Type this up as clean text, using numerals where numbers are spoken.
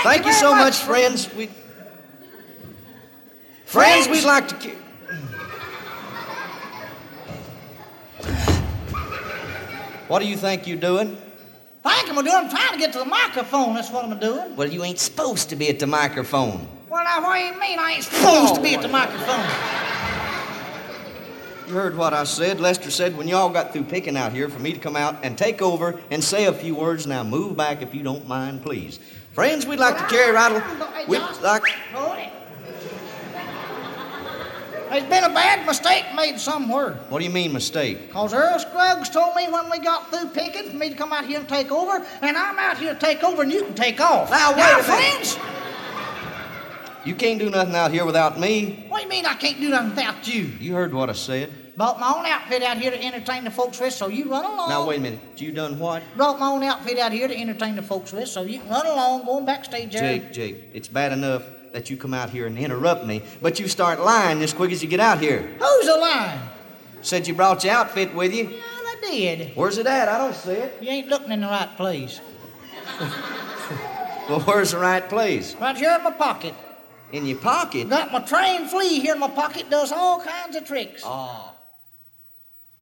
Thank you so much, friends. Friends, we'd like to... What do you think you're doing? Think I'm doing? I'm trying to get to the microphone. That's what I'm doing. Well, you ain't supposed to be at the microphone. Well, now, what do you mean I ain't supposed to be at the microphone? You heard what I said. Lester said when y'all got through picking out here for me to come out and take over and say a few words. Now move back if you don't mind, please. Friends, we'd like to carry rattle. We'd like... Hold it. There's been a bad mistake made somewhere. What do you mean, mistake? Because Earl Scruggs told me when we got through picking for me to come out here and take over, and I'm out here to take over and you can take off. Now, wait a minute. Friends? You can't do nothing out here without me. What do you mean I can't do nothing without you? You heard what I said. Brought my own outfit out here to entertain the folks with, so you run along. Now, wait a minute. You done what? Brought my own outfit out here to entertain the folks with, so you can run along, going backstage there. Jake, it's bad enough that you come out here and interrupt me, but you start lying as quick as you get out here. Who's a lying? Said you brought your outfit with you. Yeah, I did. Where's it at? I don't see it. You ain't looking in the right place. Well, where's the right place? Right here in my pocket. In your pocket? Got my trained flea here in my pocket, does all kinds of tricks. Oh.